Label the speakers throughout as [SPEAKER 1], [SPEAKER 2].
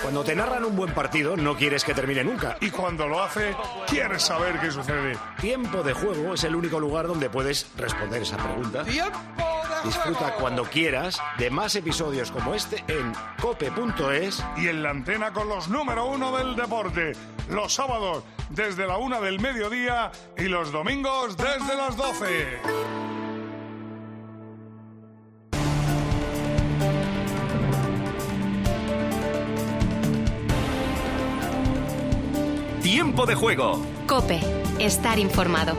[SPEAKER 1] Cuando te narran un buen partido, no quieres que termine nunca.
[SPEAKER 2] Y cuando lo hace, quieres saber qué sucede.
[SPEAKER 1] Tiempo de Juego es el único lugar donde puedes responder esa pregunta.
[SPEAKER 2] ¡Tiempo de Juego!
[SPEAKER 1] Disfruta cuando quieras de más episodios como este en cope.es
[SPEAKER 2] y en la antena con los número 1 del deporte. Los sábados desde la 1 del mediodía y los domingos desde las 12.
[SPEAKER 3] Tiempo de Juego.
[SPEAKER 4] COPE. Estar informado.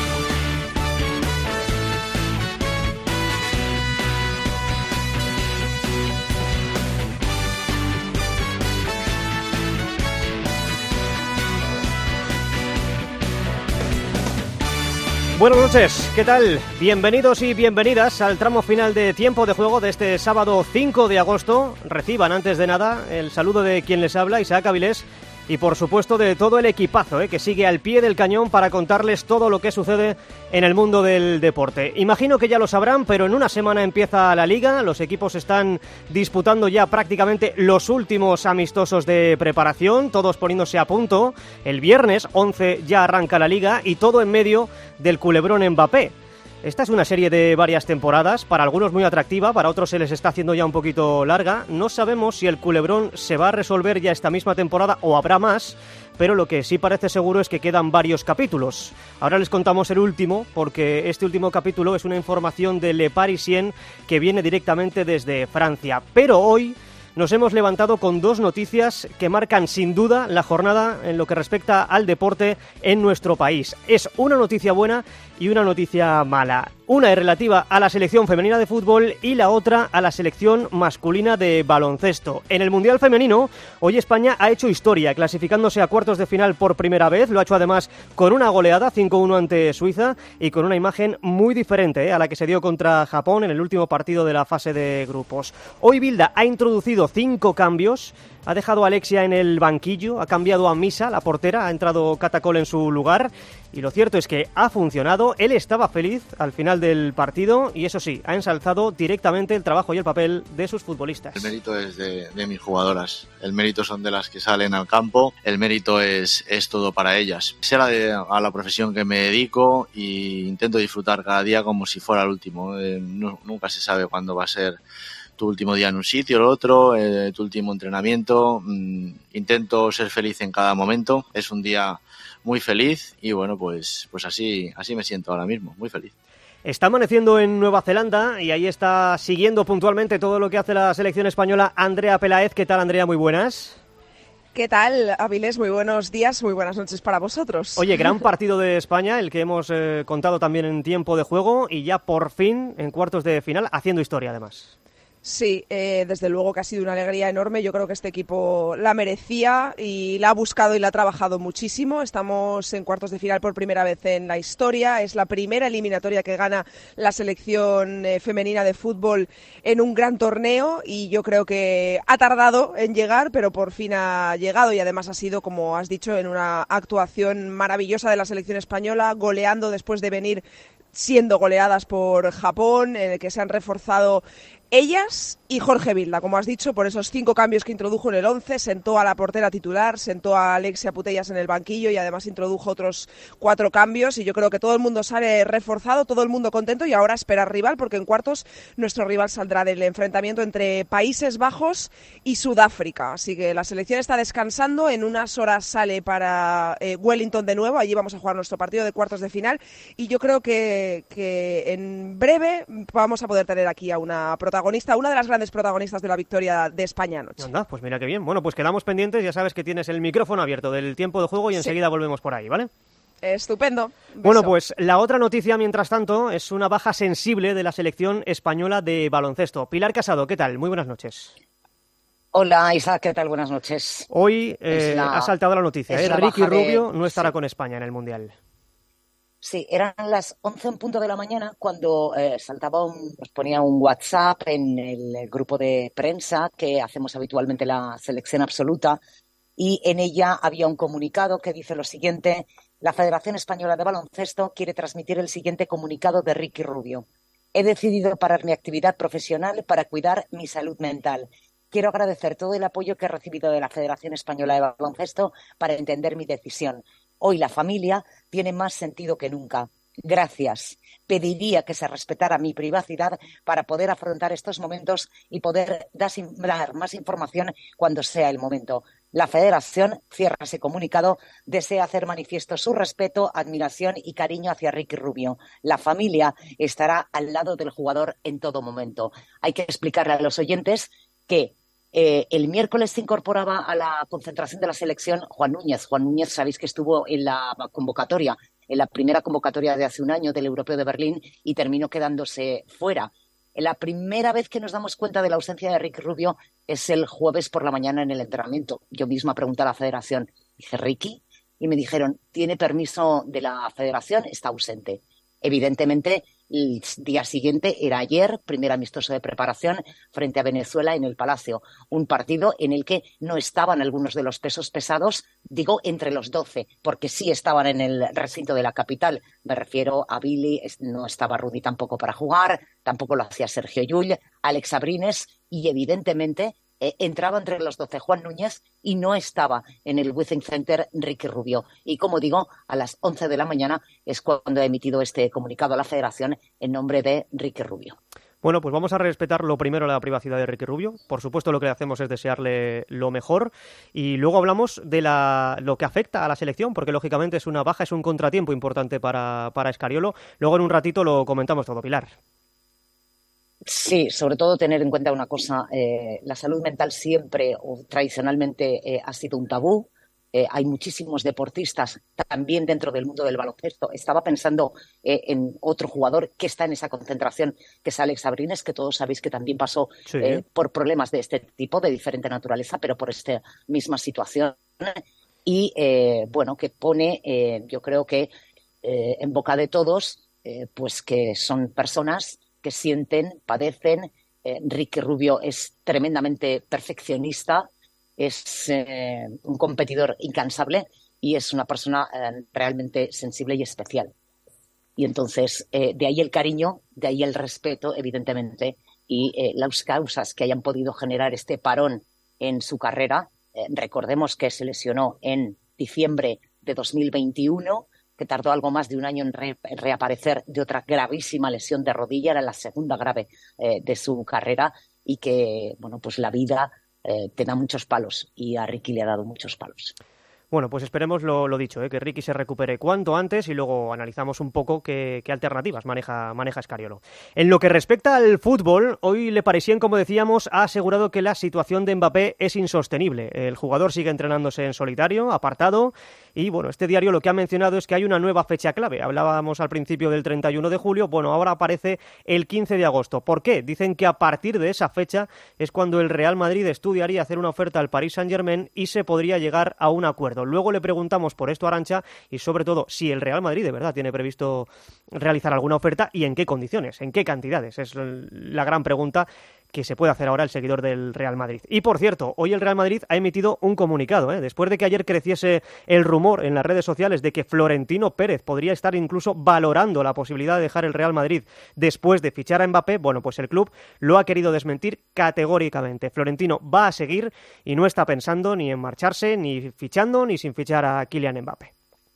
[SPEAKER 5] Buenas noches, ¿qué tal? Bienvenidos y bienvenidas al tramo final de Tiempo de Juego de este sábado 5 de agosto. Reciban antes de nada el saludo de quien les habla, Isaac Avilés, y por supuesto de todo el equipazo que sigue al pie del cañón para contarles todo lo que sucede en el mundo del deporte. Imagino que ya lo sabrán, pero en una semana empieza la Liga, los equipos están disputando ya prácticamente los últimos amistosos de preparación, todos poniéndose a punto. El viernes 11 ya arranca la Liga y todo en medio del culebrón Mbappé. Esta es una serie de varias temporadas, para algunos muy atractiva, para otros se les está haciendo ya un poquito larga. No sabemos si el culebrón se va a resolver ya esta misma temporada o habrá más, pero lo que sí parece seguro es que quedan varios capítulos. Ahora les contamos el último, porque este último capítulo es una información de Le Parisien que viene directamente desde Francia. Pero hoy nos hemos levantado con dos noticias que marcan sin duda la jornada en lo que respecta al deporte en nuestro país. Es una noticia buena y una noticia mala. Una es relativa a la selección femenina de fútbol y la otra a la selección masculina de baloncesto. En el Mundial Femenino, hoy España ha hecho historia, clasificándose a cuartos de final por primera vez. Lo ha hecho además con una goleada 5-1 ante Suiza y con una imagen muy diferente a la que se dio contra Japón en el último partido de la fase de grupos. Hoy Bilda ha introducido 5 cambios. Ha dejado a Alexia en el banquillo, ha cambiado a Misa, la portera, ha entrado Catacol en su lugar y lo cierto es que ha funcionado. Él estaba feliz al final del partido y eso sí, ha ensalzado directamente el trabajo y el papel de sus futbolistas.
[SPEAKER 6] El mérito es de mis jugadoras, el mérito son de las que salen al campo, el mérito es todo para ellas. Sé a la profesión que me dedico y intento disfrutar cada día como si fuera el último. Nunca se sabe cuándo va a ser tu último día en un sitio o el otro, tu último entrenamiento. Intento ser feliz en cada momento. Es un día muy feliz y bueno, pues así me siento ahora mismo, muy feliz.
[SPEAKER 5] Está amaneciendo en Nueva Zelanda y ahí está siguiendo puntualmente todo lo que hace la selección española Andrea Peláez. ¿Qué tal, Andrea? Muy buenas.
[SPEAKER 7] ¿Qué tal, Avilés? Muy buenos días, muy buenas noches para vosotros.
[SPEAKER 5] Oye, gran partido de España, el que hemos contado también en Tiempo de Juego y ya por fin en cuartos de final, haciendo historia además.
[SPEAKER 7] Sí, desde luego que ha sido una alegría enorme. Yo creo que este equipo la merecía y la ha buscado y la ha trabajado muchísimo. Estamos en cuartos de final por primera vez en la historia. Es la primera eliminatoria que gana la selección femenina de fútbol en un gran torneo y yo creo que ha tardado en llegar, pero por fin ha llegado y además ha sido, como has dicho, en una actuación maravillosa de la selección española, goleando después de venir siendo goleadas por Japón, en el que se han reforzado ellas y Jorge Vilda, como has dicho, por esos 5 cambios que introdujo en el 11, sentó a la portera titular, sentó a Alexia Putellas en el banquillo y además introdujo otros 4 cambios y yo creo que todo el mundo sale reforzado, todo el mundo contento y ahora esperar rival porque en cuartos nuestro rival saldrá del enfrentamiento entre Países Bajos y Sudáfrica, así que la selección está descansando, en unas horas sale para Wellington de nuevo, allí vamos a jugar nuestro partido de cuartos de final y yo creo que en breve vamos a poder tener aquí a una protagonista, una de las grandes protagonistas de la victoria de España anoche.
[SPEAKER 5] Anda, pues mira qué bien. Bueno, pues quedamos pendientes, ya sabes que tienes el micrófono abierto del Tiempo de Juego y enseguida volvemos por ahí, ¿vale?
[SPEAKER 7] Estupendo. Beso.
[SPEAKER 5] Bueno, pues la otra noticia, mientras tanto, es una baja sensible de la selección española de baloncesto. Pilar Casado, ¿qué tal? Muy buenas noches.
[SPEAKER 8] Hola, Isaac, ¿qué tal? Buenas noches.
[SPEAKER 5] Hoy ha saltado la nocia, Ricky Rubio no estará con España en el Mundial.
[SPEAKER 8] Sí, eran las 11 en punto de la mañana cuando nos ponía un WhatsApp en el grupo de prensa que hacemos habitualmente la selección absoluta y en ella había un comunicado que dice lo siguiente: la Federación Española de Baloncesto quiere transmitir el siguiente comunicado de Ricky Rubio. He decidido parar mi actividad profesional para cuidar mi salud mental. quiero agradecer todo el apoyo que he recibido de la Federación Española de Baloncesto para entender mi decisión. Hoy la familia tiene más sentido que nunca. Gracias. Pediría que se respetara mi privacidad para poder afrontar estos momentos y poder dar más información cuando sea el momento. La Federación cierra ese comunicado, desea hacer manifiesto su respeto, admiración y cariño hacia Ricky Rubio. La familia estará al lado del jugador en todo momento. Hay que explicarle a los oyentes que el miércoles se incorporaba a la concentración de la selección Juan Núñez. Juan Núñez, sabéis que estuvo en la convocatoria, en la primera convocatoria de hace un año del Europeo de Berlín y terminó quedándose fuera. La primera vez que nos damos cuenta de la ausencia de Ricky Rubio es el jueves por la mañana en el entrenamiento. Yo misma pregunté a la federación, dije, ¿Ricky? Y me dijeron, tiene permiso de la federación, está ausente. Evidentemente, el día siguiente era ayer, primer amistoso de preparación frente a Venezuela en el Palacio. Un partido en el que no estaban algunos de los pesos pesados, digo entre los 12, porque sí estaban en el recinto de la capital. Me refiero a Billy, no estaba Rudy tampoco para jugar, tampoco lo hacía Sergio Llull, Alex Abrines y evidentemente entraba entre los 12 Juan Núñez y no estaba en el Withing Center Ricky Rubio. Y como digo, a las 11 de la mañana es cuando ha emitido este comunicado a la Federación en nombre de Ricky Rubio.
[SPEAKER 5] Bueno, pues vamos a respetar lo primero la privacidad de Ricky Rubio. Por supuesto, lo que hacemos es desearle lo mejor. Y luego hablamos de lo que afecta a la selección, porque lógicamente es una baja, es un contratiempo importante para Scariolo. Luego en un ratito lo comentamos todo, Pilar.
[SPEAKER 8] Sí, sobre todo tener en cuenta una cosa, la salud mental siempre o tradicionalmente ha sido un tabú. Hay muchísimos deportistas también dentro del mundo del baloncesto. Estaba pensando en otro jugador que está en esa concentración, que es Alex Abrines, que todos sabéis que también pasó por problemas de este tipo, de diferente naturaleza, pero por esta misma situación. Y bueno, que pone, yo creo que en boca de todos, pues que son personas que sienten, padecen. Ricky Rubio es tremendamente perfeccionista, es un competidor incansable y es una persona realmente sensible y especial. Y entonces, de ahí el cariño, de ahí el respeto, evidentemente, y las causas que hayan podido generar este parón en su carrera. Recordemos que se lesionó en diciembre de 2021, que tardó algo más de un año en reaparecer de otra gravísima lesión de rodilla, era la segunda grave de su carrera y que, bueno, pues la vida te da muchos palos y a Ricky le ha dado muchos palos.
[SPEAKER 5] Bueno, pues esperemos lo dicho, que Ricky se recupere cuanto antes y luego analizamos un poco qué alternativas maneja Scariolo. En lo que respecta al fútbol, hoy Le Parisien, como decíamos, ha asegurado que la situación de Mbappé es insostenible. El jugador sigue entrenándose en solitario, apartado, y bueno, este diario lo que ha mencionado es que hay una nueva fecha clave. Hablábamos al principio del 31 de julio, bueno, ahora aparece el 15 de agosto. ¿Por qué? Dicen que a partir de esa fecha es cuando el Real Madrid estudiaría hacer una oferta al Paris Saint-Germain y se podría llegar a un acuerdo. Luego le preguntamos por esto a Arantxa y sobre todo si el Real Madrid de verdad tiene previsto realizar alguna oferta y en qué condiciones, en qué cantidades. Es la gran pregunta que se puede hacer ahora el seguidor del Real Madrid. Y por cierto, hoy el Real Madrid ha emitido un comunicado, después de que ayer creciese el rumor en las redes sociales de que Florentino Pérez podría estar incluso valorando la posibilidad de dejar el Real Madrid después de fichar a Mbappé. Bueno, pues el club lo ha querido desmentir categóricamente. Florentino va a seguir y no está pensando ni en marcharse, ni fichando, ni sin fichar a Kylian Mbappé.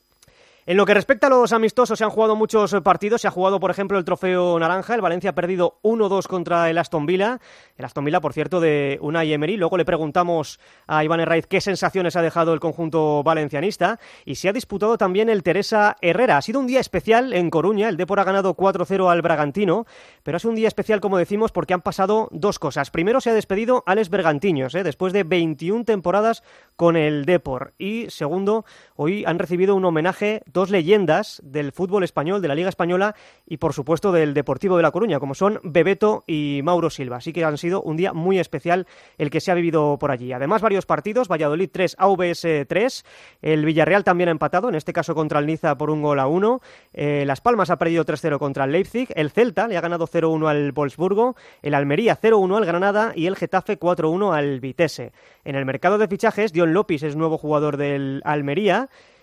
[SPEAKER 5] En lo que respecta a los amistosos, se han jugado muchos partidos. Se ha jugado, por ejemplo, el Trofeo Naranja. El Valencia ha perdido 1-2 contra el Aston Villa. El Aston Villa, por cierto, de Unai Emery. Luego le preguntamos a Iván Herraiz qué sensaciones ha dejado el conjunto valencianista. Y se ha disputado también el Teresa Herrera. Ha sido un día especial en Coruña. El Depor ha ganado 4-0 al Bragantino. Pero es un día especial, como decimos, porque han pasado dos cosas. Primero, se ha despedido Alex Bergantiños, después de 21 temporadas con el Depor. Y segundo, hoy han recibido un homenaje dos leyendas del fútbol español, de la Liga Española y, por supuesto, del Deportivo de La Coruña, como son Bebeto y Mauro Silva. Así que han sido un día muy especial el que se ha vivido por allí. Además, varios partidos, Valladolid 3, AVS 3, el Villarreal también ha empatado, en este caso contra el Niza por 1-1, Las Palmas ha perdido 3-0 contra el Leipzig, el Celta le ha ganado 0-1 al Wolfsburgo, el Almería 0-1 al Granada y el Getafe 4-1 al Vitesse. En el mercado de fichajes, Dion Lopis es nuevo jugador del Almería.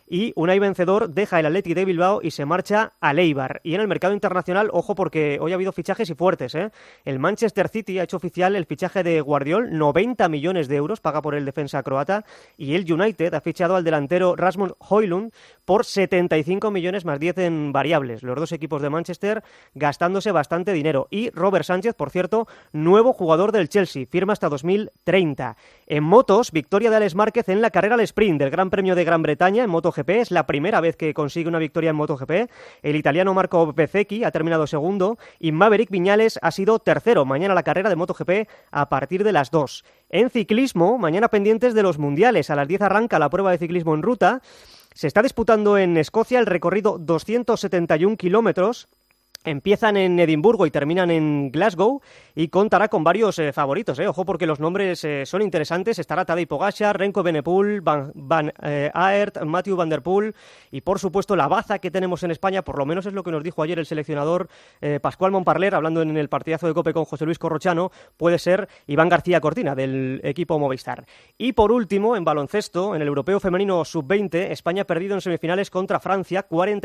[SPEAKER 5] y Unai vencedor deja el Athletic de Bilbao y se marcha al Eibar. Y en el mercado internacional, ojo porque hoy ha habido fichajes y fuertes, ¿eh? El Manchester City ha hecho oficial el fichaje de Guardiol, 90 millones de euros paga por el defensa croata, y el United ha fichado al delantero Rasmus Højlund por 75 millones más 10 en variables. Los dos equipos de Manchester gastándose bastante dinero. Y Robert Sánchez, por cierto, nuevo jugador del Chelsea, firma hasta 2030. En motos, victoria de Alex Márquez en la carrera al sprint del Gran Premio de Gran Bretaña en MotoGP. Es la primera vez que consigue una victoria en MotoGP. El italiano Marco Bezzecchi ha terminado segundo y Maverick Viñales ha sido tercero. Mañana la carrera de MotoGP a partir de las 2. En ciclismo, mañana pendientes de los mundiales. A las 10 arranca la prueba de ciclismo en ruta. Se está disputando en Escocia el recorrido 271 kilómetros. Empiezan en Edimburgo y terminan en Glasgow y contará con varios favoritos. Ojo porque los nombres son interesantes. Estará Tadej Pogačar, Remco Evenepoel, Van Aert, Mathieu van der Poel y por supuesto la baza que tenemos en España, por lo menos es lo que nos dijo ayer el seleccionador Pascual Montparler, hablando en el partidazo de COPE con José Luis Corrochano, puede ser Iván García Cortina del equipo Movistar. Y por último, en baloncesto, en el Europeo Femenino Sub-20, España ha perdido en semifinales contra Francia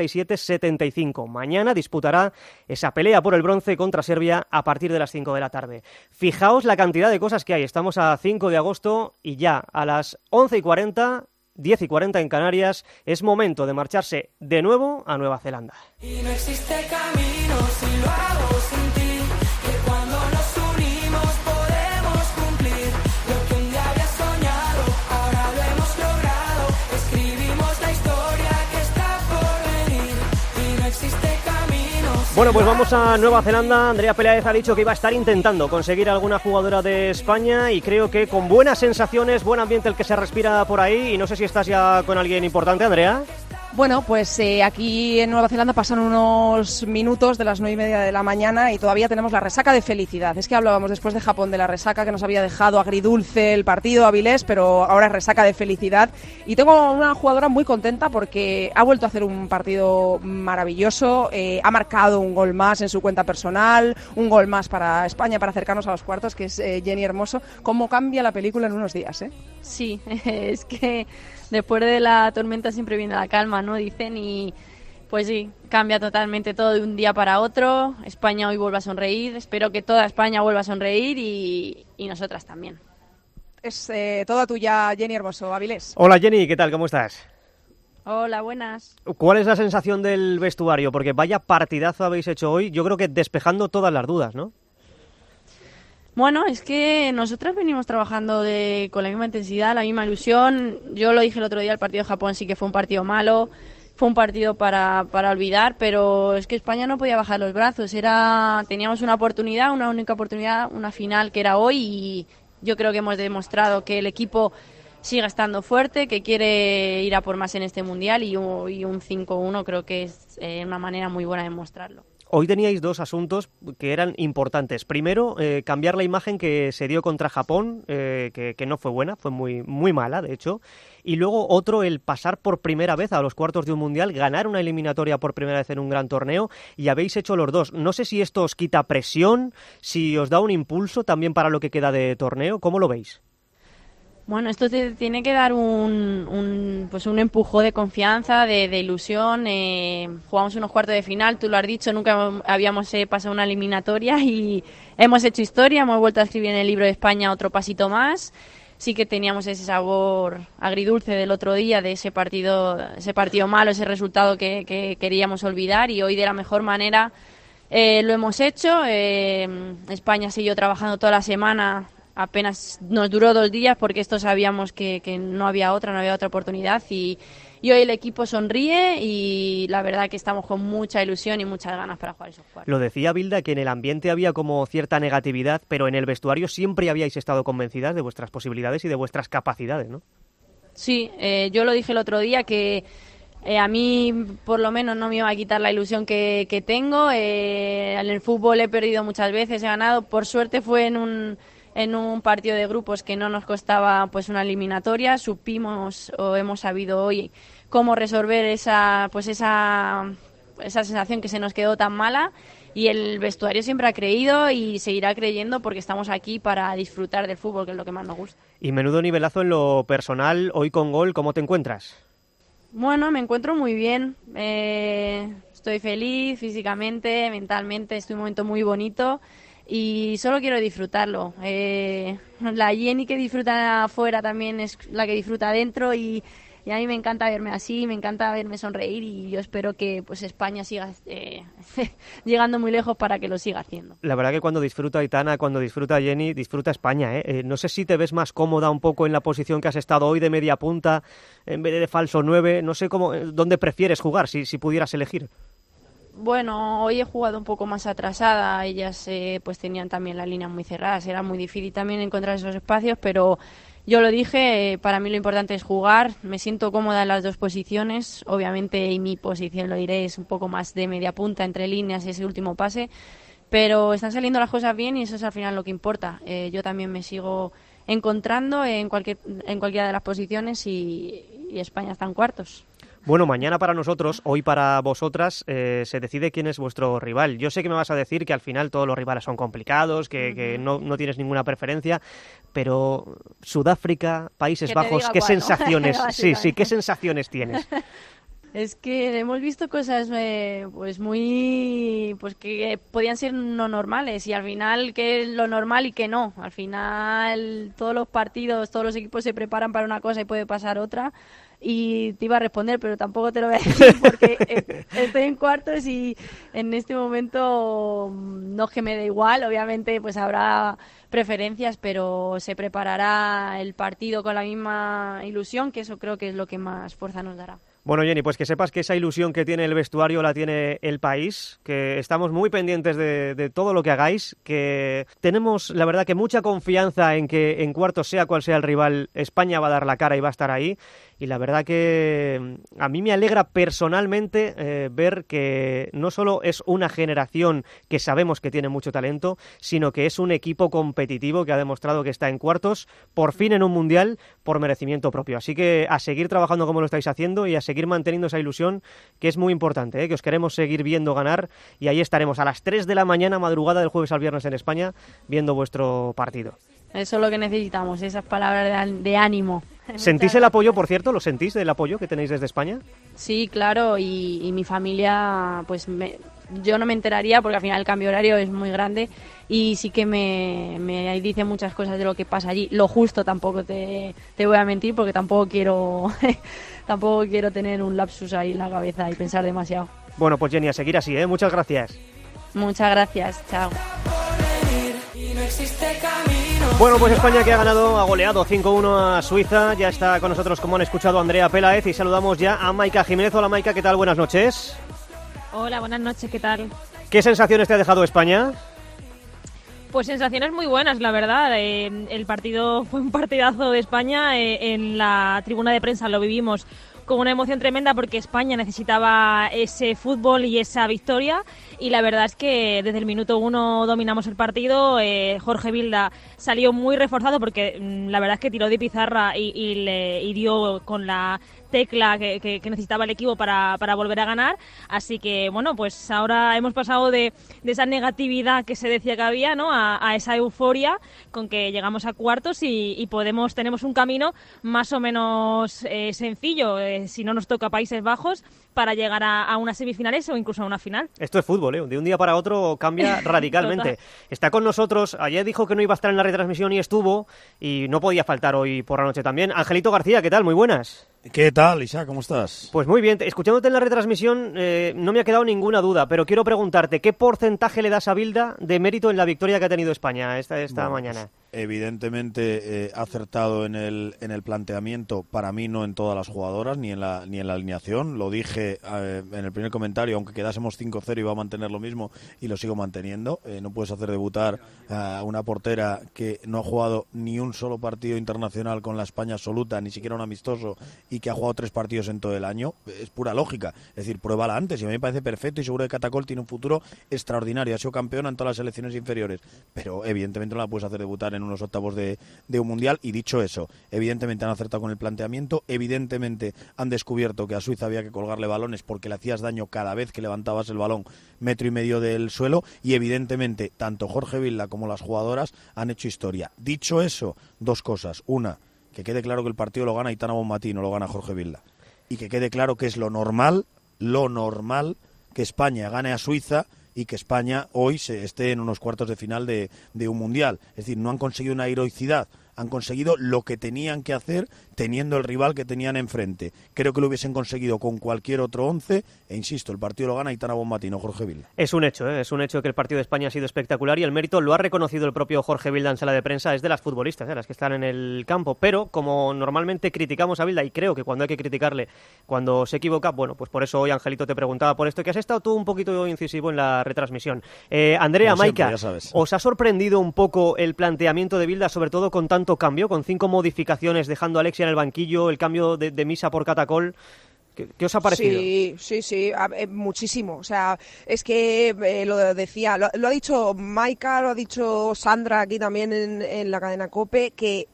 [SPEAKER 5] 47-75. Mañana disputará esa pelea por el bronce contra Serbia a partir de las 5 de la tarde. Fijaos la cantidad de cosas que hay. Estamos a 5 de agosto y ya a las 11:40, 10:40 en Canarias, es momento de marcharse de nuevo a Nueva Zelanda.
[SPEAKER 9] Y no existe camino si lo hago sin ti, que cuando nos unimos podemos cumplir lo que un día había soñado, ahora lo hemos logrado, escribimos la historia que está por venir y no existe camino.
[SPEAKER 5] Bueno, pues vamos a Nueva Zelanda. Andrea Peláez ha dicho que iba a estar intentando conseguir alguna jugadora de España y creo que con buenas sensaciones, buen ambiente el que se respira por ahí, y no sé si estás ya con alguien importante, Andrea.
[SPEAKER 7] Bueno, pues aquí en Nueva Zelanda pasan unos minutos de las 9:30 de la mañana y todavía tenemos la resaca de felicidad. Es que hablábamos después de Japón de la resaca que nos había dejado agridulce el partido, Avilés, pero ahora es resaca de felicidad. Y tengo una jugadora muy contenta porque ha vuelto a hacer un partido maravilloso, ha marcado un gol más en su cuenta personal, un gol más para España para acercarnos a los cuartos, que es Jenny Hermoso. ¿Cómo cambia la película en unos días, eh?
[SPEAKER 10] Sí, es que después de la tormenta siempre viene la calma, ¿no? Dicen, y pues sí, cambia totalmente todo de un día para otro. España hoy vuelve a sonreír, espero que toda España vuelva a sonreír y nosotras también.
[SPEAKER 7] Es toda tuya, Jenny Hermoso. Avilés.
[SPEAKER 5] Hola Jenny, ¿qué tal? ¿Cómo estás?
[SPEAKER 10] Hola, buenas.
[SPEAKER 5] ¿Cuál es la sensación del vestuario? Porque vaya partidazo habéis hecho hoy, yo creo que despejando todas las dudas, ¿no?
[SPEAKER 10] Bueno, es que nosotras venimos trabajando con la misma intensidad, la misma ilusión. Yo lo dije el otro día, el partido de Japón sí que fue un partido malo, fue un partido para olvidar, pero es que España no podía bajar los brazos. Teníamos una oportunidad, una única oportunidad, una final que era hoy, y yo creo que hemos demostrado que el equipo sigue estando fuerte, que quiere ir a por más en este Mundial, y un 5-1 creo que es una manera muy buena de mostrarlo.
[SPEAKER 5] Hoy teníais dos asuntos que eran importantes. Primero, cambiar la imagen que se dio contra Japón, que no fue buena, fue muy, muy mala, de hecho. Y luego otro, el pasar por primera vez a los cuartos de un Mundial, ganar una eliminatoria por primera vez en un gran torneo, y habéis hecho los dos. No sé si esto os quita presión, si os da un impulso también para lo que queda de torneo. ¿Cómo lo veis?
[SPEAKER 10] Bueno, esto te tiene que dar un empujón de confianza, de ilusión. Jugamos unos cuartos de final, tú lo has dicho, nunca habíamos pasado una eliminatoria y hemos hecho historia, hemos vuelto a escribir en el libro de España otro pasito más. Sí que teníamos ese sabor agridulce del otro día, de ese partido malo, ese resultado que queríamos olvidar, y hoy de la mejor manera lo hemos hecho. España siguió trabajando toda la semana. Apenas nos duró 2 días porque esto sabíamos que no había otra oportunidad, y hoy el equipo sonríe y la verdad que estamos con mucha ilusión y muchas ganas para jugar esos cuartos.
[SPEAKER 5] Lo decía Bilda, que en el ambiente había como cierta negatividad, pero en el vestuario siempre habíais estado convencidas de vuestras posibilidades y de vuestras capacidades, ¿no?
[SPEAKER 10] Sí, yo lo dije el otro día que a mí por lo menos no me iba a quitar la ilusión que tengo. En el fútbol he perdido muchas veces, he ganado, por suerte fue en un partido de grupos que no nos costaba pues una eliminatoria. Supimos o hemos sabido hoy cómo resolver esa sensación que se nos quedó tan mala, y el vestuario siempre ha creído y seguirá creyendo porque estamos aquí para disfrutar del fútbol, que es lo que más nos gusta.
[SPEAKER 5] Y menudo nivelazo en lo personal, hoy con gol, ¿cómo te encuentras?
[SPEAKER 10] Bueno, me encuentro muy bien. Estoy feliz físicamente, mentalmente. Estoy en un momento muy bonito y solo quiero disfrutarlo. La Jenny que disfruta afuera también es la que disfruta adentro y a mí me encanta verme así, me encanta verme sonreír y yo espero que pues España siga llegando muy lejos para que lo siga haciendo.
[SPEAKER 5] La verdad que cuando disfruta Aitana, cuando disfruta Jenny, disfruta España, ¿eh? No sé si te ves más cómoda un poco en la posición que has estado hoy de media punta en vez de falso 9, no sé dónde prefieres jugar, si pudieras elegir.
[SPEAKER 10] Bueno, hoy he jugado un poco más atrasada, ellas pues tenían también las líneas muy cerradas, era muy difícil también encontrar esos espacios, pero yo lo dije, para mí lo importante es jugar, me siento cómoda en las dos posiciones, obviamente y mi posición, lo diré, es un poco más de media punta entre líneas, ese último pase, pero están saliendo las cosas bien y eso es al final lo que importa. Yo también me sigo encontrando en cualquiera de las posiciones y España está en cuartos.
[SPEAKER 5] Bueno, mañana para nosotros, hoy para vosotras, se decide quién es vuestro rival. Yo sé que me vas a decir que al final todos los rivales son complicados, que no tienes ninguna preferencia, pero Sudáfrica, Países Bajos, ¿qué sensaciones? ¿No? Sí, ¿qué sensaciones tienes?
[SPEAKER 10] Es que hemos visto cosas pues muy pues que podían ser no normales y al final qué es lo normal y qué no. Al final todos los partidos, todos los equipos se preparan para una cosa y puede pasar otra. Y te iba a responder, pero tampoco te lo voy a decir porque estoy en cuartos y en este momento no es que me dé igual, obviamente pues habrá preferencias, pero se preparará el partido con la misma ilusión, que eso creo que es lo que más fuerza nos dará.
[SPEAKER 5] Bueno, Jenny, pues que sepas que esa ilusión que tiene el vestuario la tiene el país, que estamos muy pendientes de todo lo que hagáis, que tenemos, la verdad, que mucha confianza en que en cuartos, sea cual sea el rival, España va a dar la cara y va a estar ahí. Y la verdad que a mí me alegra personalmente ver que no solo es una generación que sabemos que tiene mucho talento, sino que es un equipo competitivo que ha demostrado que está en cuartos, por fin en un mundial, por merecimiento propio. Así que a seguir trabajando como lo estáis haciendo y a seguir manteniendo esa ilusión, que es muy importante, que os queremos seguir viendo ganar, y ahí estaremos a las 3 de la mañana, madrugada del jueves al viernes en España, viendo vuestro partido.
[SPEAKER 10] Eso es lo que necesitamos, esas palabras de ánimo.
[SPEAKER 5] ¿Sentís el apoyo, por cierto? ¿Lo sentís del apoyo que tenéis desde España?
[SPEAKER 10] Sí, claro, y mi familia, pues yo no me enteraría porque al final el cambio horario es muy grande y sí que me dicen muchas cosas de lo que pasa allí. Lo justo, tampoco te voy a mentir porque tampoco quiero tener un lapsus ahí en la cabeza y pensar demasiado.
[SPEAKER 5] Bueno, pues Jenny, a seguir así, ¿eh? Muchas gracias.
[SPEAKER 10] Muchas gracias, chao.
[SPEAKER 5] Bueno, pues España que ha ganado, ha goleado 5-1 a Suiza. Ya está con nosotros, como han escuchado, Andrea Peláez, y saludamos ya a Maika Jiménez. Hola Maika, ¿qué tal? Buenas noches.
[SPEAKER 11] Hola, buenas noches, ¿qué tal?
[SPEAKER 5] ¿Qué sensaciones te ha dejado España?
[SPEAKER 11] Pues sensaciones muy buenas, la verdad. El partido fue un partidazo de España. En la tribuna de prensa lo vivimos con una emoción tremenda porque España necesitaba ese fútbol y esa victoria, y la verdad es que desde el minuto 1 dominamos el partido. Jorge Vilda salió muy reforzado porque la verdad es que tiró de pizarra y dio con la tecla que necesitaba el equipo para volver a ganar. Así que bueno, pues ahora hemos pasado de esa negatividad que se decía que había, ¿no?, a esa euforia con que llegamos a cuartos y tenemos un camino más o menos sencillo, si no nos toca Países Bajos, para llegar a unas semifinales o incluso a una final.
[SPEAKER 5] Esto es fútbol, ¿eh? De un día para otro cambia radicalmente. Está con nosotros, ayer dijo que no iba a estar en la retransmisión y estuvo, y no podía faltar hoy por la noche también. Angelito García, ¿qué tal? Muy buenas.
[SPEAKER 12] ¿Qué tal, Isa? ¿Cómo estás?
[SPEAKER 5] Pues muy bien, escuchándote en la retransmisión no me ha quedado ninguna duda, pero quiero preguntarte, ¿qué porcentaje le das a Vilda de mérito en la victoria que ha tenido España esta mañana?
[SPEAKER 12] Pues, evidentemente ha acertado en el planteamiento, para mí no en todas las jugadoras, ni en la alineación. Lo dije en el primer comentario, aunque quedásemos 5-0 iba a mantener lo mismo y lo sigo manteniendo. No puedes hacer debutar a una portera que no ha jugado ni un solo partido internacional con la España absoluta, ni siquiera un amistoso, y que ha jugado 3 partidos en todo el año. Es pura lógica, es decir, pruébala antes, y a mí me parece perfecto, y seguro que Catacol tiene un futuro extraordinario, ha sido campeona en todas las selecciones inferiores, pero evidentemente no la puedes hacer debutar en unos octavos de un mundial. Y dicho eso, evidentemente han acertado con el planteamiento, evidentemente han descubierto que a Suiza había que colgarle balones porque le hacías daño cada vez que levantabas el balón 1,5 metros del suelo, y evidentemente tanto Jorge Vilda como las jugadoras han hecho historia. Dicho eso, 2 cosas. Una, que quede claro que el partido lo gana Aitana Bonmatí, no lo gana Jorge Vilda. y que quede claro que es lo normal que España gane a Suiza y que España hoy esté en unos cuartos de final de un Mundial. Es decir, no han conseguido una heroicidad, han conseguido lo que tenían que hacer teniendo el rival que tenían enfrente. Creo que lo hubiesen conseguido con cualquier otro 11 e insisto, el partido lo gana Aitana Bonmatí, no Jorge Vilda.
[SPEAKER 5] Es un hecho que el partido de España ha sido espectacular y el mérito lo ha reconocido el propio Jorge Vilda en sala de prensa, es de las futbolistas, las que están en el campo, pero como normalmente criticamos a Vilda y creo que cuando hay que criticarle, cuando se equivoca, bueno, pues por eso hoy Angelito te preguntaba por esto, que has estado tú un poquito incisivo en la retransmisión. Andrea, Maika, ¿os ha sorprendido un poco el planteamiento de Vilda, sobre todo con tanto cambio, con 5 modificaciones, dejando a Alexia en el banquillo, el cambio de Misa por Catacol? ¿Qué os ha parecido?
[SPEAKER 7] Sí, muchísimo. O sea, es que lo decía, lo ha dicho Maika, lo ha dicho Sandra aquí también en la cadena COPE, que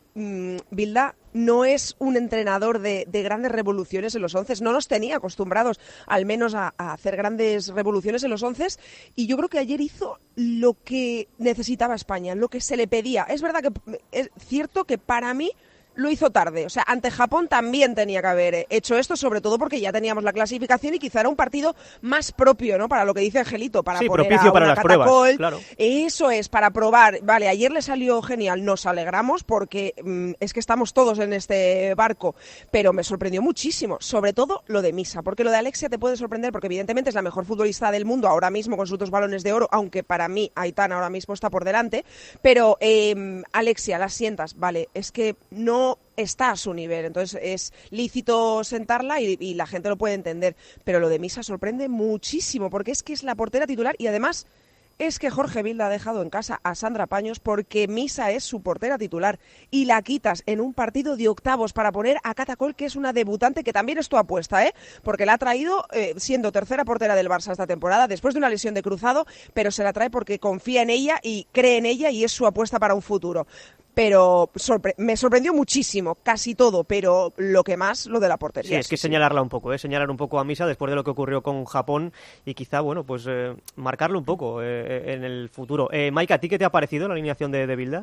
[SPEAKER 7] Vilda no es un entrenador de grandes revoluciones en los 11, no nos tenía acostumbrados al menos a hacer grandes revoluciones en los 11, y yo creo que ayer hizo lo que necesitaba España, lo que se le pedía. Es verdad que es cierto que para mí lo hizo tarde, o sea, ante Japón también tenía que haber hecho esto, sobre todo porque ya teníamos la clasificación y quizá era un partido más propio, ¿no? Para lo que dice Angelito, para poner
[SPEAKER 5] propicio
[SPEAKER 7] a
[SPEAKER 5] para
[SPEAKER 7] una
[SPEAKER 5] las
[SPEAKER 7] Catacol,
[SPEAKER 5] pruebas, claro.
[SPEAKER 7] Eso es, para probar. Vale, ayer le salió genial, nos alegramos porque es que estamos todos en este barco, pero me sorprendió muchísimo, sobre todo lo de Misa, porque lo de Alexia te puede sorprender porque evidentemente es la mejor futbolista del mundo ahora mismo con sus 2 balones de oro, aunque para mí Aitana ahora mismo está por delante, pero Alexia, la sientas, vale, es que no está a su nivel, entonces es lícito sentarla y la gente lo puede entender, pero lo de Misa sorprende muchísimo porque es que es la portera titular y además es que Jorge Vilda ha dejado en casa a Sandra Paños porque Misa es su portera titular y la quitas en un partido de octavos para poner a Catacol, que es una debutante, que también es tu apuesta, porque la ha traído siendo tercera portera del Barça esta temporada después de una lesión de cruzado, pero se la trae porque confía en ella y cree en ella y es su apuesta para un futuro. Pero me sorprendió muchísimo, casi todo, pero lo que más, lo de la portería.
[SPEAKER 5] Sí, es que señalarla un poco, señalar un poco a Misa después de lo que ocurrió con Japón y quizá, bueno, pues marcarlo un poco en el futuro. Maika, ¿a ti qué te ha parecido la alineación de Vilda?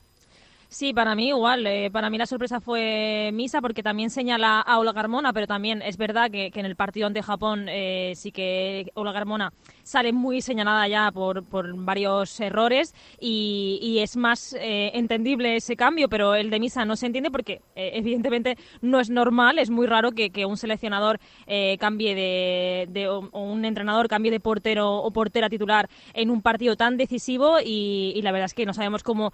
[SPEAKER 11] Sí, para mí igual. Para mí la sorpresa fue Misa porque también señala a Olga Carmona, pero también es verdad que en el partido ante Japón sí que Olga Carmona sale muy señalada ya por varios errores y es más entendible ese cambio, pero el de Misa no se entiende porque evidentemente no es normal, es muy raro que un seleccionador cambie o un entrenador cambie de portero o portera titular en un partido tan decisivo y la verdad es que no sabemos cómo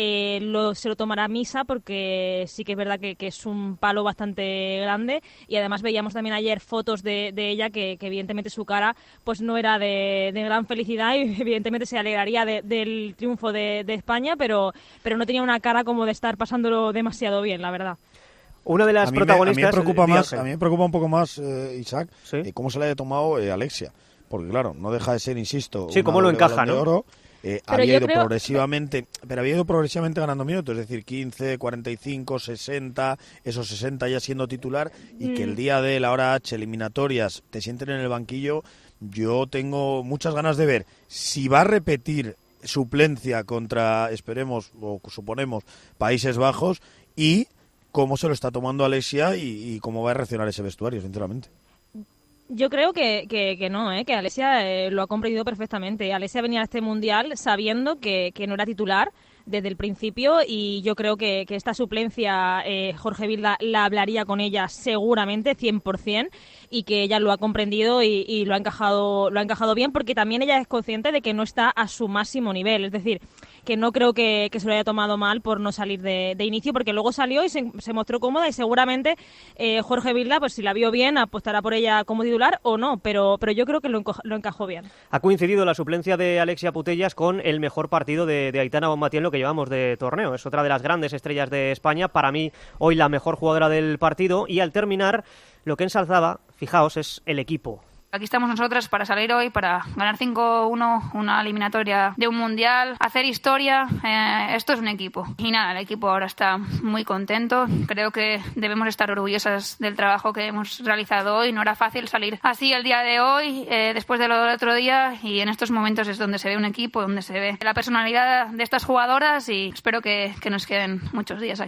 [SPEAKER 11] se lo tomará Misa porque sí que es verdad que es un palo bastante grande y además veíamos también ayer fotos de ella que evidentemente su cara pues no era de gran felicidad y evidentemente se alegraría del triunfo de España, pero no tenía una cara como de estar pasándolo demasiado bien, la verdad.
[SPEAKER 5] Una de las protagonistas...
[SPEAKER 12] A mí me preocupa un poco más, Isaac,
[SPEAKER 5] ¿sí?
[SPEAKER 12] Cómo se le haya tomado Alexia, porque claro, no deja de ser, insisto,
[SPEAKER 5] sí, cómo lo encaja,
[SPEAKER 12] de
[SPEAKER 5] ¿no?
[SPEAKER 12] Oro. Había ido progresivamente ganando minutos, es decir, 15, 45, 60, esos 60 ya siendo titular, y que el día de la hora H, eliminatorias, te sienten en el banquillo. Yo tengo muchas ganas de ver si va a repetir suplencia contra, esperemos o suponemos, Países Bajos, y cómo se lo está tomando Alexia y cómo va a reaccionar ese vestuario, sinceramente.
[SPEAKER 11] Yo creo que no, que Alexia lo ha comprendido perfectamente. Alexia venía a este Mundial sabiendo que no era titular desde el principio y yo creo que esta suplencia Jorge Vilda la hablaría con ella seguramente 100% y que ella lo ha comprendido y lo ha encajado bien porque también ella es consciente de que no está a su máximo nivel, es decir, que no creo que se lo haya tomado mal por no salir de inicio porque luego salió y se mostró cómoda y seguramente Jorge Vilda, pues si la vio bien, apostará por ella como titular o no, pero yo creo que lo encajó bien.
[SPEAKER 5] Ha coincidido la suplencia de Alexia Putellas con el mejor partido de Aitana Bonmatí en lo que llevamos de torneo. Es otra de las grandes estrellas de España, para mí hoy la mejor jugadora del partido, y al terminar lo que ensalzaba, fijaos, es el equipo.
[SPEAKER 13] Aquí estamos nosotras para salir hoy, para ganar 5-1, una eliminatoria de un mundial, hacer historia. Esto es un equipo. Y nada, el equipo ahora está muy contento. Creo que debemos estar orgullosas del trabajo que hemos realizado hoy. No era fácil salir así el día de hoy, después de lo del otro día. Y en estos momentos es donde se ve un equipo, donde se ve la personalidad de estas jugadoras y espero que nos queden muchos días aquí.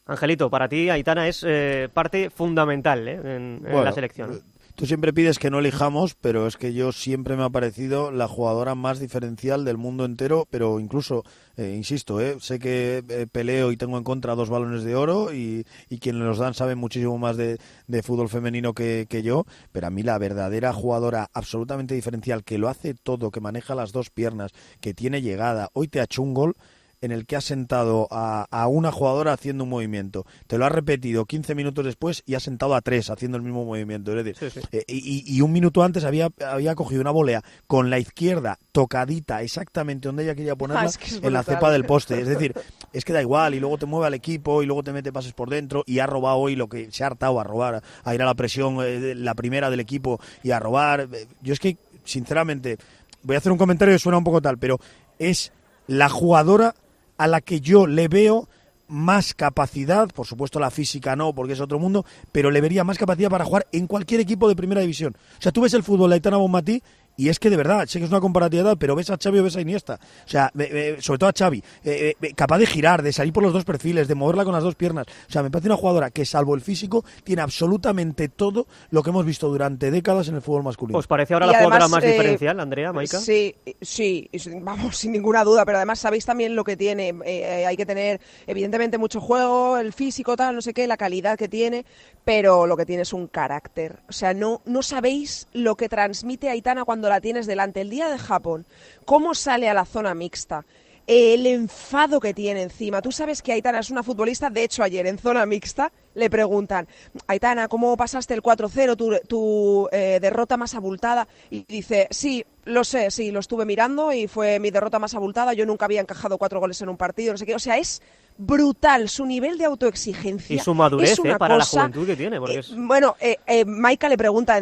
[SPEAKER 5] Angelito, para ti Aitana es parte fundamental en la selección.
[SPEAKER 12] Tú siempre pides que no elijamos, pero es que yo siempre me ha parecido la jugadora más diferencial del mundo entero, pero incluso, insisto, sé que peleo y tengo en contra 2 balones de oro y quienes los dan saben muchísimo más de fútbol femenino que yo, pero a mí la verdadera jugadora absolutamente diferencial, que lo hace todo, que maneja las 2 piernas, que tiene llegada, hoy te ha hecho un gol en el que ha sentado a una jugadora haciendo un movimiento. Te lo ha repetido 15 minutos después y ha sentado a 3 haciendo el mismo movimiento. Es decir, sí. Y un minuto antes había cogido una volea con la izquierda tocadita exactamente donde ella quería ponerla, en la cepa del poste. Es decir, es que da igual, y luego te mueve al equipo y luego te mete pases por dentro, y ha robado hoy lo que se ha hartado a robar, a ir a la presión, la primera del equipo, y a robar. Yo es que, sinceramente, voy a hacer un comentario que suena un poco tal, pero es la jugadora a la que yo le veo más capacidad, por supuesto la física no, porque es otro mundo, pero le vería más capacidad para jugar en cualquier equipo de primera división. O sea, tú ves el fútbol de Aitana Bonmatí y es que de verdad, sé que es una comparatividad, pero ves a Xavi o ves a Iniesta. O sea, sobre todo a Xavi, capaz de girar, de salir por los 2 perfiles, de moverla con las 2 piernas. O sea, me parece una jugadora que, salvo el físico, tiene absolutamente todo lo que hemos visto durante décadas en el fútbol masculino.
[SPEAKER 5] ¿Os parece ahora la jugadora más diferencial, Andrea, Maika?
[SPEAKER 7] Sí, vamos, sin ninguna duda, pero además sabéis también lo que tiene. Hay que tener, evidentemente, mucho juego, el físico, tal, no sé qué, la calidad que tiene, pero lo que tiene es un carácter. O sea, no sabéis lo que transmite Aitana cuando la tienes delante. El día de Japón, cómo sale a la zona mixta, el enfado que tiene encima. Tú sabes que Aitana es una futbolista, de hecho ayer en zona mixta le preguntan, Aitana, ¿cómo pasaste el 4-0, tu derrota más abultada? Y dice, sí, lo sé, sí, lo estuve mirando y fue mi derrota más abultada, yo nunca había encajado 4 goles en un partido, no sé qué, o sea, es brutal su nivel de autoexigencia.
[SPEAKER 5] Y su madurez,
[SPEAKER 7] es una
[SPEAKER 5] para
[SPEAKER 7] cosa,
[SPEAKER 5] la juventud que tiene. Porque
[SPEAKER 7] Maika le pregunta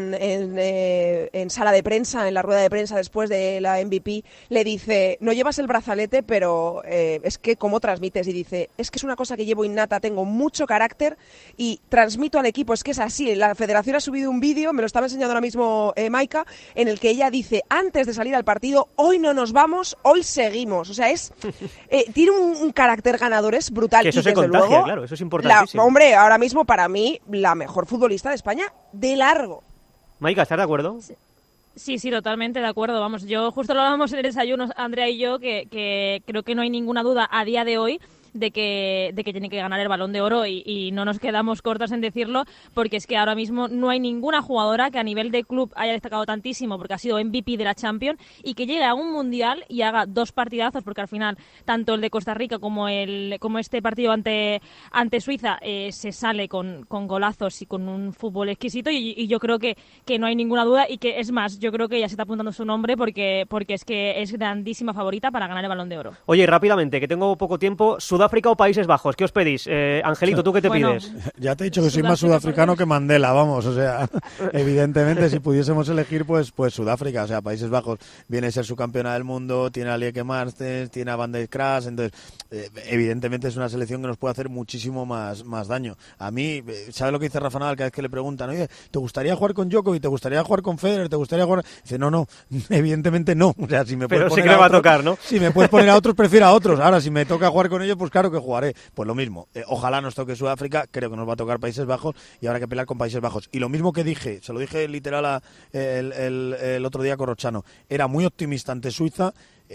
[SPEAKER 7] en sala de prensa, en la rueda de prensa después de la MVP, le dice, no llevas el brazalete, pero es que cómo transmites, y dice, es que es una cosa que llevo innata, tengo mucho carácter y transmito al equipo, es que es así. La federación ha subido un vídeo, me lo estaba enseñando ahora mismo Maika, en el que ella dice, antes de salir al partido, hoy no nos vamos, hoy seguimos. O sea, tiene un carácter ganador, es brutal.
[SPEAKER 5] Que eso
[SPEAKER 7] y
[SPEAKER 5] se
[SPEAKER 7] desde
[SPEAKER 5] contagia,
[SPEAKER 7] luego,
[SPEAKER 5] claro, eso es importantísimo.
[SPEAKER 7] Hombre, ahora mismo para mí, la mejor futbolista de España, de largo.
[SPEAKER 5] Maika, ¿estás de acuerdo?
[SPEAKER 11] Sí, totalmente de acuerdo. Vamos, yo justo lo hablábamos en el desayuno, Andrea y yo, que creo que no hay ninguna duda a día de hoy de que tiene que ganar el Balón de Oro y no nos quedamos cortas en decirlo, porque es que ahora mismo no hay ninguna jugadora que a nivel de club haya destacado tantísimo, porque ha sido MVP de la Champions, y que llegue a un Mundial y haga 2 partidazos, porque al final tanto el de Costa Rica como este partido ante Suiza se sale con golazos y con un fútbol exquisito, y yo creo que no hay ninguna duda, y que es más, yo creo que ya se está apuntando su nombre porque es que es grandísima favorita para ganar el Balón de Oro.
[SPEAKER 5] Oye, rápidamente, que tengo poco tiempo, Sudáfrica o Países Bajos, ¿qué os pedís? Angelito, ¿tú qué te pides?
[SPEAKER 12] Ya te he dicho que soy más sudafricano que Mandela, vamos, o sea, evidentemente si pudiésemos elegir, pues Sudáfrica, o sea, Países Bajos viene a ser su campeona del mundo, tiene a Lieke Martens, tiene a Van der Kras, entonces evidentemente es una selección que nos puede hacer muchísimo más daño. A mí, ¿sabes lo que dice Rafa Nadal cada vez que le preguntan? Oye, ¿te gustaría jugar con Djokovic? ¿Te gustaría jugar con Federer? ¿Te gustaría jugar? Dice, no, evidentemente no. O sea, si me
[SPEAKER 5] pero sí que le va a tocar, ¿no?
[SPEAKER 12] Si me puedes poner a otros, prefiero a otros. Ahora, si me toca jugar con ellos, pues claro que jugaré. Pues lo mismo. Ojalá nos toque Sudáfrica, creo que nos va a tocar Países Bajos y habrá que pelear con Países Bajos. Y lo mismo que dije, se lo dije literal el otro día a Corrochano, era muy optimista ante Suiza.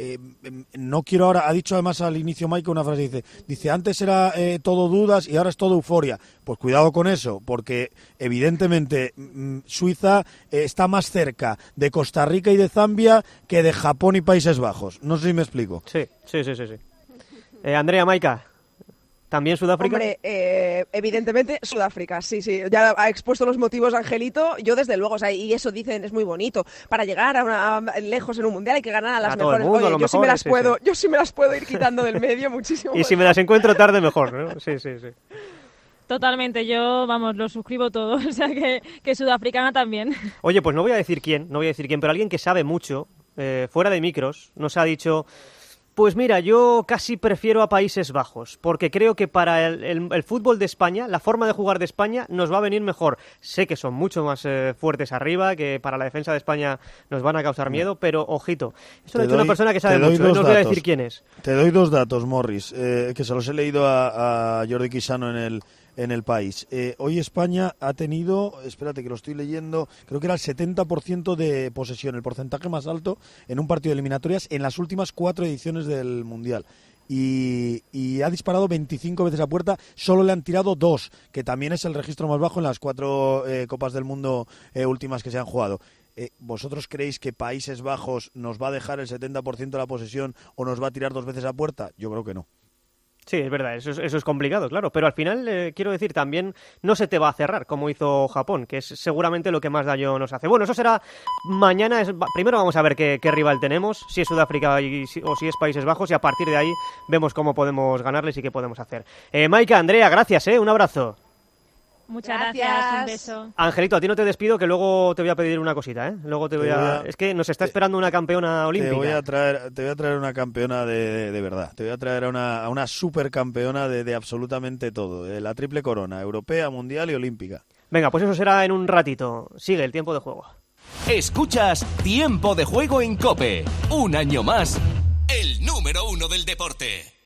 [SPEAKER 12] No quiero ahora, ha dicho además al inicio Maika una frase, dice antes era todo dudas y ahora es todo euforia. Pues cuidado con eso, porque evidentemente Suiza está más cerca de Costa Rica y de Zambia que de Japón y Países Bajos. No sé si me explico.
[SPEAKER 5] Sí. Andrea, Maika, ¿también Sudáfrica?
[SPEAKER 7] Hombre, evidentemente Sudáfrica, sí. Ya ha expuesto los motivos Angelito, yo desde luego, o sea, y eso dicen, es muy bonito. Para llegar a lejos en un mundial hay que ganar a las mejores.
[SPEAKER 5] Mundo,
[SPEAKER 7] oye, yo sí me las puedo ir quitando del medio muchísimo.
[SPEAKER 5] Y si me las encuentro tarde, mejor, ¿no? Sí.
[SPEAKER 11] Totalmente, yo, lo suscribo todo, o sea que sudafricana también.
[SPEAKER 5] Oye, pues no voy a decir quién, pero alguien que sabe mucho, fuera de micros, nos ha dicho... Pues mira, yo casi prefiero a Países Bajos, porque creo que para el fútbol de España, la forma de jugar de España, nos va a venir mejor. Sé que son mucho más fuertes arriba, que para la defensa de España nos van a causar miedo, pero ojito. Esto lo ha dicho una persona que sabe mucho, no os voy a decir quién es.
[SPEAKER 12] Te doy 2 datos, Morris, que se los he leído a Jordi Quisano en el País. Hoy España ha tenido, espérate que lo estoy leyendo, creo que era el 70% de posesión, el porcentaje más alto en un partido de eliminatorias en las últimas 4 ediciones del Mundial. Y ha disparado 25 veces a puerta, solo le han tirado 2, que también es el registro más bajo en las 4 Copas del Mundo últimas que se han jugado. ¿Vosotros creéis que Países Bajos nos va a dejar el 70% de la posesión o nos va a tirar 2 veces a puerta? Yo creo que no.
[SPEAKER 5] Sí, es verdad, eso es complicado, claro, pero al final, quiero decir, también no se te va a cerrar, como hizo Japón, que es seguramente lo que más daño nos hace. Bueno, eso será mañana, primero vamos a ver qué rival tenemos, si es Sudáfrica o si es Países Bajos, y a partir de ahí vemos cómo podemos ganarles y qué podemos hacer. Maika, Andrea, gracias, un abrazo.
[SPEAKER 11] Muchas gracias, un beso.
[SPEAKER 5] Angelito, a ti no te despido, que luego te voy a pedir una cosita, Luego te voy a... Es que nos está esperando una campeona olímpica.
[SPEAKER 12] Te voy a traer una campeona de verdad. Te voy a traer a una supercampeona de absolutamente todo. De la triple corona, europea, mundial y olímpica.
[SPEAKER 5] Venga, pues eso será en un ratito. Sigue el tiempo de juego.
[SPEAKER 3] Escuchas Tiempo de Juego en COPE. Un año más, el número 1 del deporte.